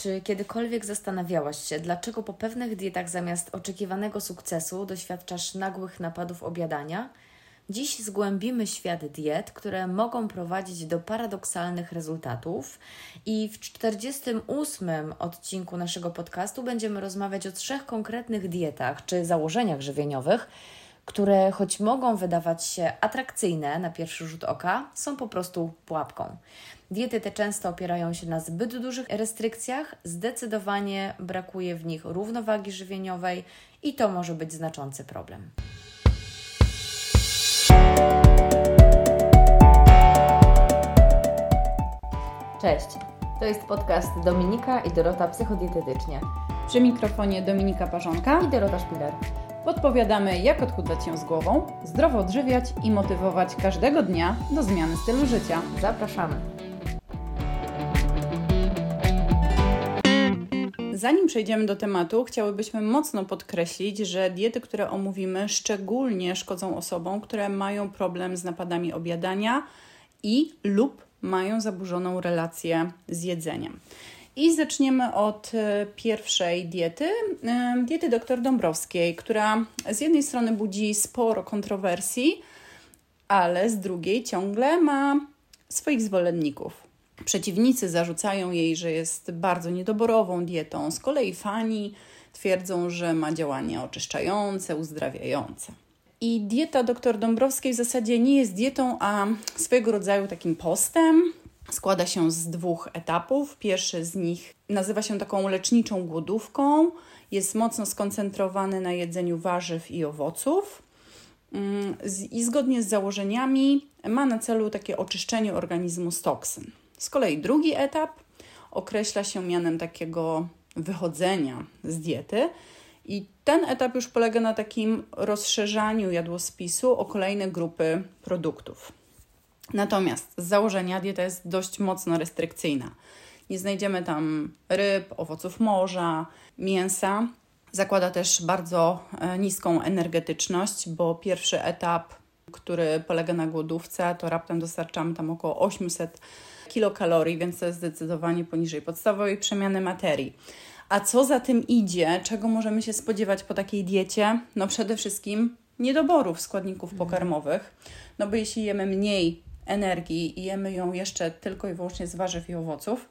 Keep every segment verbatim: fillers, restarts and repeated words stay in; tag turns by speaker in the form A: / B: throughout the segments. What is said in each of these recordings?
A: Czy kiedykolwiek zastanawiałaś się, dlaczego po pewnych dietach zamiast oczekiwanego sukcesu doświadczasz nagłych napadów objadania? Dziś zgłębimy świat diet, które mogą prowadzić do paradoksalnych rezultatów i w czterdziestym ósmym odcinku naszego podcastu będziemy rozmawiać o trzech konkretnych dietach czy założeniach żywieniowych, które choć mogą wydawać się atrakcyjne na pierwszy rzut oka, są po prostu pułapką. Diety te często opierają się na zbyt dużych restrykcjach, zdecydowanie brakuje w nich równowagi żywieniowej i to może być znaczący problem. Cześć, to jest podcast Dominika i Dorota Psychodietetycznie.
B: Przy mikrofonie Dominika Parzonka
A: i Dorota Szpiler.
B: Podpowiadamy, jak odchudzać się z głową, zdrowo odżywiać i motywować każdego dnia do zmiany stylu życia.
A: Zapraszamy.
B: Zanim przejdziemy do tematu, chciałybyśmy mocno podkreślić, że diety, które omówimy, szczególnie szkodzą osobom, które mają problem z napadami objadania i lub mają zaburzoną relację z jedzeniem. I zaczniemy od pierwszej diety, diety dr Dąbrowskiej, która z jednej strony budzi sporo kontrowersji, ale z drugiej ciągle ma swoich zwolenników. Przeciwnicy zarzucają jej, że jest bardzo niedoborową dietą, z kolei fani twierdzą, że ma działanie oczyszczające, uzdrawiające. I dieta dr Dąbrowskiej w zasadzie nie jest dietą, a swojego rodzaju takim postem. Składa się z dwóch etapów. Pierwszy z nich nazywa się taką leczniczą głodówką. Jest mocno skoncentrowany na jedzeniu warzyw i owoców. I zgodnie z założeniami ma na celu takie oczyszczenie organizmu z toksyn. Z kolei drugi etap określa się mianem takiego wychodzenia z diety. I ten etap już polega na takim rozszerzaniu jadłospisu o kolejne grupy produktów. Natomiast z założenia dieta jest dość mocno restrykcyjna. Nie znajdziemy tam ryb, owoców morza, mięsa. Zakłada też bardzo niską energetyczność, bo pierwszy etap, który polega na głodówce, to raptem dostarczamy tam około osiemset kilokalorii, więc to jest zdecydowanie poniżej podstawowej przemiany materii. A co za tym idzie, czego możemy się spodziewać po takiej diecie? No przede wszystkim niedoborów składników pokarmowych, no bo jeśli jemy mniej energii i jemy ją jeszcze tylko i wyłącznie z warzyw i owoców,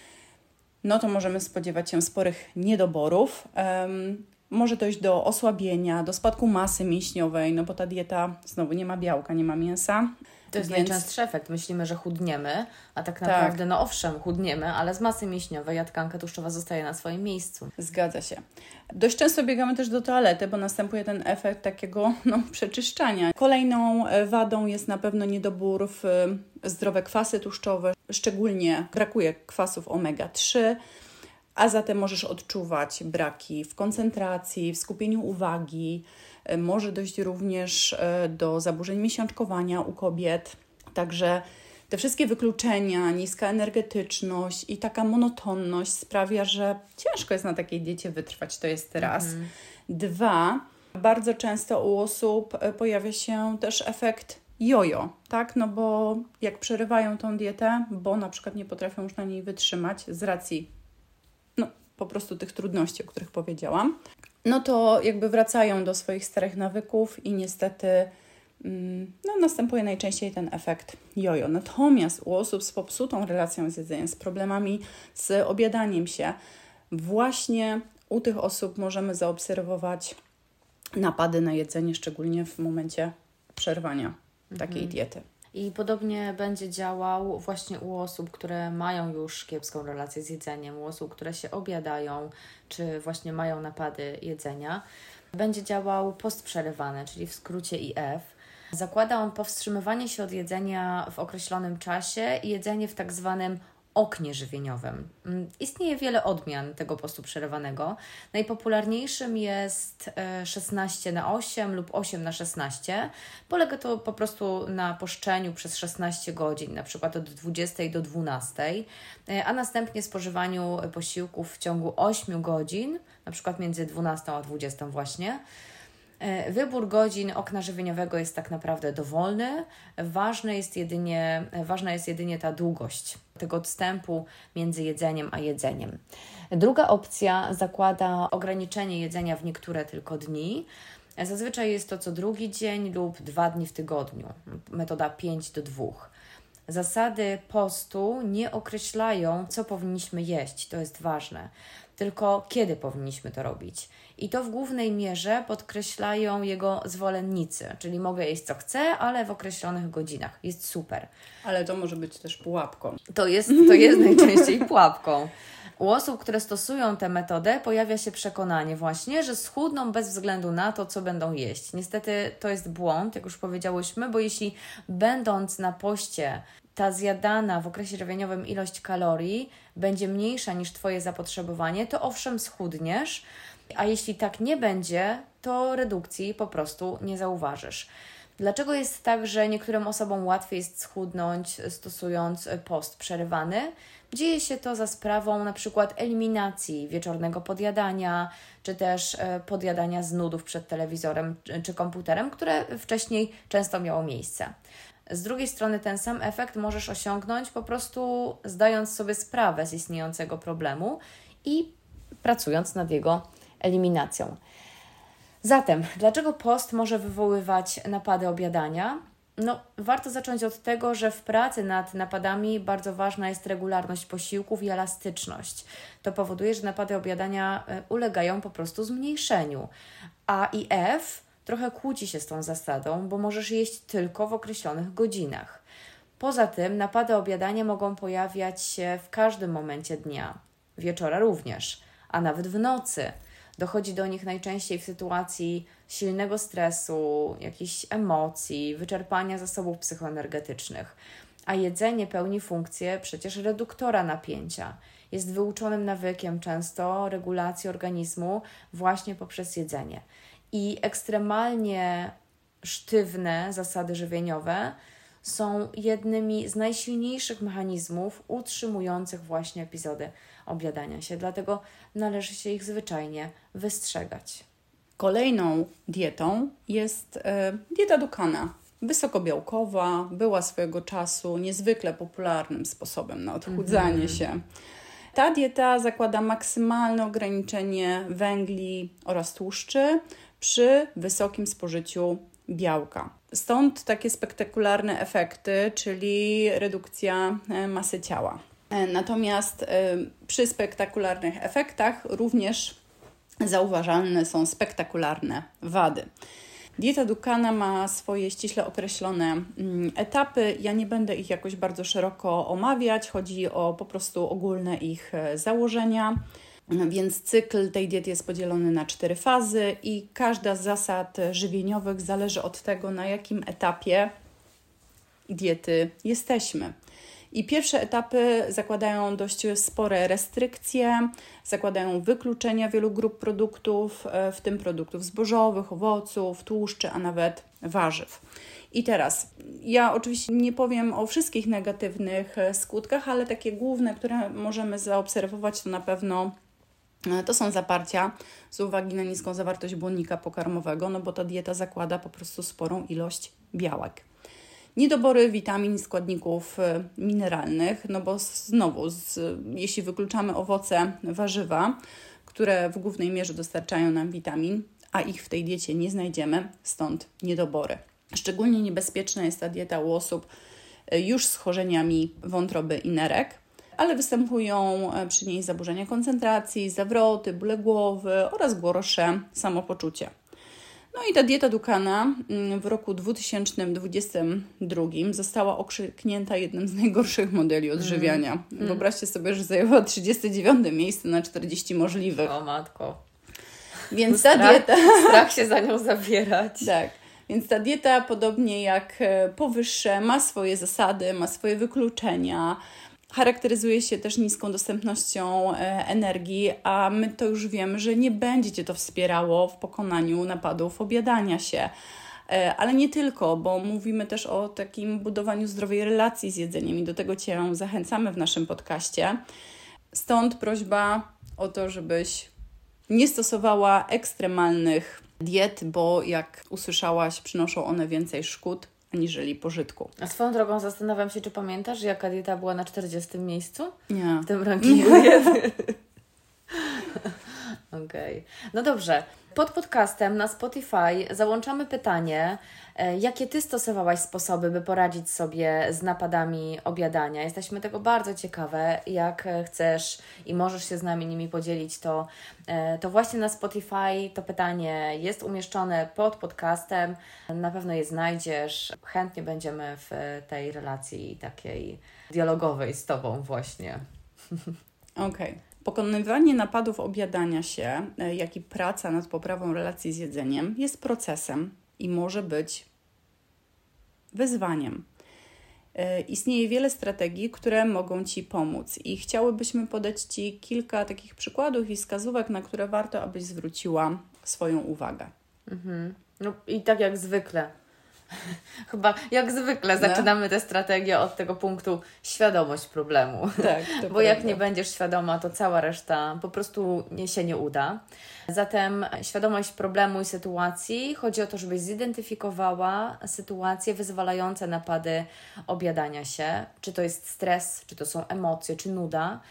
B: no to możemy spodziewać się sporych niedoborów. Um, może dojść do osłabienia, do spadku masy mięśniowej, no bo ta dieta znowu nie ma białka, nie ma mięsa.
A: To jest
B: Więc...
A: najczęstszy efekt. Myślimy, że chudniemy, a tak naprawdę, tak. no owszem, chudniemy, ale z masy mięśniowej, a tkanka tłuszczowa zostaje na swoim miejscu.
B: Zgadza się. Dość często biegamy też do toalety, bo następuje ten efekt takiego no, przeczyszczania. Kolejną wadą jest na pewno niedobór w zdrowe kwasy tłuszczowe, szczególnie brakuje kwasów omega trzy, a zatem możesz odczuwać braki w koncentracji, w skupieniu uwagi. Może dojść również do zaburzeń miesiączkowania u kobiet. Także te wszystkie wykluczenia, niska energetyczność i taka monotonność sprawia, że ciężko jest na takiej diecie wytrwać. To jest raz. Mhm. Dwa, bardzo często u osób pojawia się też efekt jojo, tak? No bo jak przerywają tą dietę, bo na przykład nie potrafią już na niej wytrzymać z racji no, po prostu tych trudności, o których powiedziałam, no to jakby wracają do swoich starych nawyków i niestety no, następuje najczęściej ten efekt jojo. Natomiast u osób z popsutą relacją z jedzeniem, z problemami z objadaniem się, właśnie u tych osób możemy zaobserwować napady na jedzenie, szczególnie w momencie przerwania takiej mhm. diety.
A: I podobnie będzie działał właśnie u osób, które mają już kiepską relację z jedzeniem, u osób, które się objadają, czy właśnie mają napady jedzenia. Będzie działał post przerywany, czyli w skrócie I F. Zakłada on powstrzymywanie się od jedzenia w określonym czasie i jedzenie w tak zwanym oknie żywieniowym. Istnieje wiele odmian tego postu przerywanego. Najpopularniejszym jest szesnaście na osiem lub osiem na szesnaście. Polega to po prostu na poszczeniu przez szesnaście godzin, na przykład od dwudziestej do dwunastej, a następnie spożywaniu posiłków w ciągu ośmiu godzin, na przykład między dwunastą a dwudziestą właśnie. Wybór godzin okna żywieniowego jest tak naprawdę dowolny. Ważne jest jedynie, ważna jest jedynie ta długość tego odstępu między jedzeniem a jedzeniem. Druga opcja zakłada ograniczenie jedzenia w niektóre tylko dni. Zazwyczaj jest to co drugi dzień lub dwa dni w tygodniu. Metoda pięć do dwóch. Zasady postu nie określają, co powinniśmy jeść, to jest ważne, tylko kiedy powinniśmy to robić. I to w głównej mierze podkreślają jego zwolennicy, czyli mogę jeść co chcę, ale w określonych godzinach. Jest super.
B: Ale to może być też pułapką.
A: To jest, to jest najczęściej pułapką. U osób, które stosują tę metodę, pojawia się przekonanie właśnie, że schudną bez względu na to, co będą jeść. Niestety to jest błąd, jak już powiedziałyśmy, bo jeśli będąc na poście ta zjadana w okresie żywieniowym ilość kalorii będzie mniejsza niż Twoje zapotrzebowanie, to owszem schudniesz, a jeśli tak nie będzie, to redukcji po prostu nie zauważysz. Dlaczego jest tak, że niektórym osobom łatwiej jest schudnąć stosując post przerywany? Dzieje się to za sprawą na przykład eliminacji wieczornego podjadania, czy też podjadania z nudów przed telewizorem czy komputerem, które wcześniej często miało miejsce. Z drugiej strony ten sam efekt możesz osiągnąć po prostu zdając sobie sprawę z istniejącego problemu i pracując nad jego eliminacją. Zatem, dlaczego post może wywoływać napady objadania? No, warto zacząć od tego, że w pracy nad napadami bardzo ważna jest regularność posiłków i elastyczność. To powoduje, że napady objadania ulegają po prostu zmniejszeniu. A i F trochę kłóci się z tą zasadą, bo możesz jeść tylko w określonych godzinach. Poza tym napady objadania mogą pojawiać się w każdym momencie dnia, wieczora również, a nawet w nocy. Dochodzi do nich najczęściej w sytuacji silnego stresu, jakichś emocji, wyczerpania zasobów psychoenergetycznych. A jedzenie pełni funkcję przecież reduktora napięcia. Jest wyuczonym nawykiem często regulacji organizmu właśnie poprzez jedzenie. I ekstremalnie sztywne zasady żywieniowe są jednymi z najsilniejszych mechanizmów utrzymujących właśnie epizody objadania się. Dlatego należy się ich zwyczajnie wystrzegać.
B: Kolejną dietą jest e, dieta Dukkana. Wysokobiałkowa, była swojego czasu niezwykle popularnym sposobem na odchudzanie mm-hmm. się. Ta dieta zakłada maksymalne ograniczenie węgli oraz tłuszczy przy wysokim spożyciu białka. Stąd takie spektakularne efekty, czyli redukcja masy ciała. Natomiast przy spektakularnych efektach również zauważalne są spektakularne wady. Dieta Dukkana ma swoje ściśle określone etapy. Ja nie będę ich jakoś bardzo szeroko omawiać. Chodzi o po prostu ogólne ich założenia. Więc cykl tej diety jest podzielony na cztery fazy i każda z zasad żywieniowych zależy od tego, na jakim etapie diety jesteśmy. I pierwsze etapy zakładają dość spore restrykcje, zakładają wykluczenia wielu grup produktów, w tym produktów zbożowych, owoców, tłuszczy, a nawet warzyw. I teraz, ja oczywiście nie powiem o wszystkich negatywnych skutkach, ale takie główne, które możemy zaobserwować, to na pewno to są zaparcia z uwagi na niską zawartość błonnika pokarmowego, no bo ta dieta zakłada po prostu sporą ilość białek. Niedobory witamin i składników mineralnych, no bo znowu, z, jeśli wykluczamy owoce, warzywa, które w głównej mierze dostarczają nam witamin, a ich w tej diecie nie znajdziemy, stąd niedobory. Szczególnie niebezpieczna jest ta dieta u osób już z schorzeniami wątroby i nerek, ale występują przy niej zaburzenia koncentracji, zawroty, bóle głowy oraz gorsze samopoczucie. No i ta dieta Dukkana w roku dwa tysiące dwudziestym drugim została okrzyknięta jednym z najgorszych modeli odżywiania. Mm. Wyobraźcie sobie, że zajęła trzydzieste dziewiąte miejsce na czterdzieści możliwych.
A: O matko.
B: Więc ta
A: strach,
B: dieta...
A: Strach się za nią zabierać.
B: Tak. Więc ta dieta, podobnie jak powyższe, ma swoje zasady, ma swoje wykluczenia. Charakteryzuje się też niską dostępnością energii, a my to już wiemy, że nie będzie Cię to wspierało w pokonaniu napadów objadania się. Ale nie tylko, bo mówimy też o takim budowaniu zdrowej relacji z jedzeniem i do tego Cię zachęcamy w naszym podcaście. Stąd prośba o to, żebyś nie stosowała ekstremalnych diet, bo jak usłyszałaś, przynoszą one więcej szkód aniżeli pożytku.
A: A swoją drogą zastanawiam się, czy pamiętasz, jaka dieta była na czterdziestym miejscu?
B: Nie.
A: W tym rankingu diety. Okej. Okay. No dobrze. Pod podcastem na Spotify załączamy pytanie, jakie Ty stosowałaś sposoby, by poradzić sobie z napadami objadania. Jesteśmy tego bardzo ciekawe. Jak chcesz i możesz się z nami nimi podzielić, to, to właśnie na Spotify to pytanie jest umieszczone pod podcastem. Na pewno je znajdziesz. Chętnie będziemy w tej relacji takiej dialogowej z Tobą właśnie.
B: Okej. Okay. Pokonywanie napadów objadania się, jak i praca nad poprawą relacji z jedzeniem jest procesem i może być wyzwaniem. Istnieje wiele strategii, które mogą Ci pomóc i chciałybyśmy podać Ci kilka takich przykładów i wskazówek, na które warto, abyś zwróciła swoją uwagę.
A: Mhm. No i tak jak zwykle. Chyba jak zwykle zaczynamy no. tę strategię od tego punktu świadomość problemu. Tak, to Bo prawda. Jak nie będziesz świadoma, to cała reszta po prostu nie, się nie uda. Zatem świadomość problemu i sytuacji. Chodzi o to, żebyś zidentyfikowała sytuacje wyzwalające napady objadania się. Czy to jest stres, czy to są emocje, czy nuda.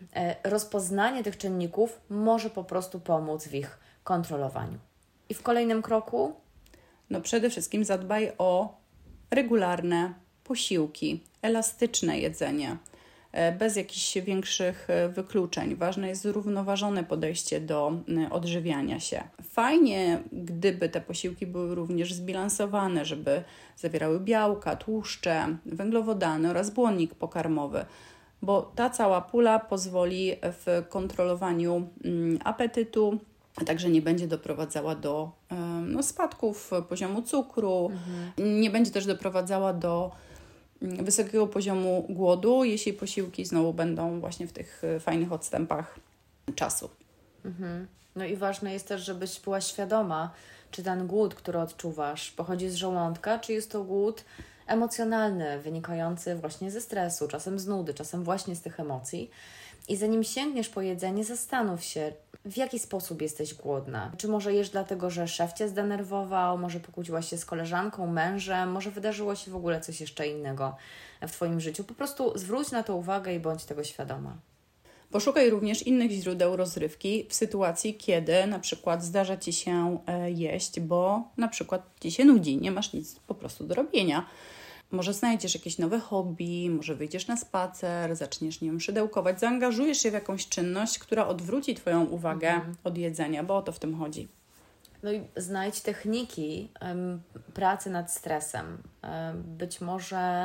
A: Rozpoznanie tych czynników może po prostu pomóc w ich kontrolowaniu. I w kolejnym kroku
B: No przede wszystkim zadbaj o regularne posiłki, elastyczne jedzenie, bez jakichś większych wykluczeń. Ważne jest zrównoważone podejście do odżywiania się. Fajnie, gdyby te posiłki były również zbilansowane, żeby zawierały białka, tłuszcze, węglowodany oraz błonnik pokarmowy, bo ta cała pula pozwoli w kontrolowaniu apetytu, a także nie będzie doprowadzała do no, spadków poziomu cukru, mhm. nie będzie też doprowadzała do wysokiego poziomu głodu, jeśli posiłki znowu będą właśnie w tych fajnych odstępach czasu.
A: Mhm. No i ważne jest też, żebyś była świadoma, czy ten głód, który odczuwasz, pochodzi z żołądka, czy jest to głód emocjonalny, wynikający właśnie ze stresu, czasem z nudy, czasem właśnie z tych emocji. I zanim sięgniesz po jedzenie, zastanów się, w jaki sposób jesteś głodna. Czy może jesz dlatego, że szef Cię zdenerwował, może pokłóciłaś się z koleżanką, mężem, może wydarzyło się w ogóle coś jeszcze innego w Twoim życiu. Po prostu zwróć na to uwagę i bądź tego świadoma.
B: Poszukaj również innych źródeł rozrywki w sytuacji, kiedy na przykład zdarza Ci się jeść, bo na przykład Ci się nudzi, nie masz nic po prostu do robienia. Może znajdziesz jakieś nowe hobby, może wyjdziesz na spacer, zaczniesz, nie wiem, szydełkować, zaangażujesz się w jakąś czynność, która odwróci Twoją uwagę mhm. od jedzenia, bo o to w tym chodzi.
A: No i znajdź techniki um, pracy nad stresem. Um, być może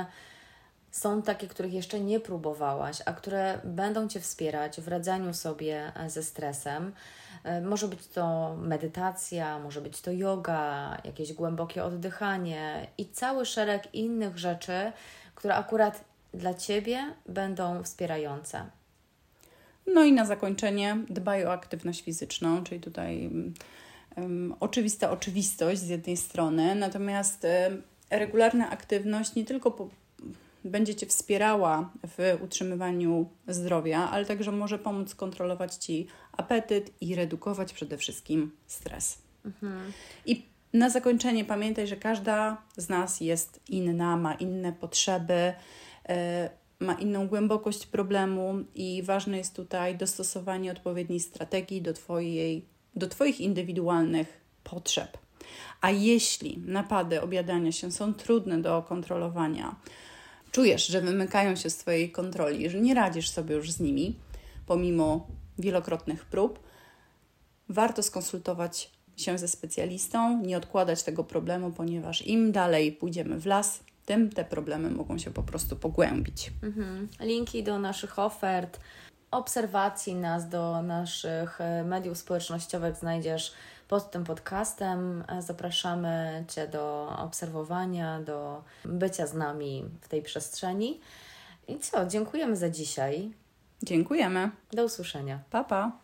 A: są takie, których jeszcze nie próbowałaś, a które będą Cię wspierać w radzeniu sobie ze stresem. Może być to medytacja, może być to yoga, jakieś głębokie oddychanie i cały szereg innych rzeczy, które akurat dla Ciebie będą wspierające.
B: No i na zakończenie dbaj o aktywność fizyczną, czyli tutaj um, oczywista oczywistość z jednej strony, natomiast um, regularna aktywność nie tylko po będzie Cię wspierała w utrzymywaniu zdrowia, ale także może pomóc kontrolować Ci apetyt i redukować przede wszystkim stres. Mhm. I na zakończenie pamiętaj, że każda z nas jest inna, ma inne potrzeby, yy, ma inną głębokość problemu i ważne jest tutaj dostosowanie odpowiedniej strategii do, twojej, do Twoich indywidualnych potrzeb. A jeśli napady objadania się są trudne do kontrolowania, czujesz, że wymykają się z Twojej kontroli, że nie radzisz sobie już z nimi, pomimo wielokrotnych prób, warto skonsultować się ze specjalistą, nie odkładać tego problemu, ponieważ im dalej pójdziemy w las, tym te problemy mogą się po prostu pogłębić.
A: Mhm. Linki do naszych ofert, obserwacji nas, do naszych mediów społecznościowych znajdziesz pod tym podcastem. Zapraszamy Cię do obserwowania, do bycia z nami w tej przestrzeni. I co? Dziękujemy za dzisiaj.
B: Dziękujemy.
A: Do usłyszenia.
B: Pa, pa.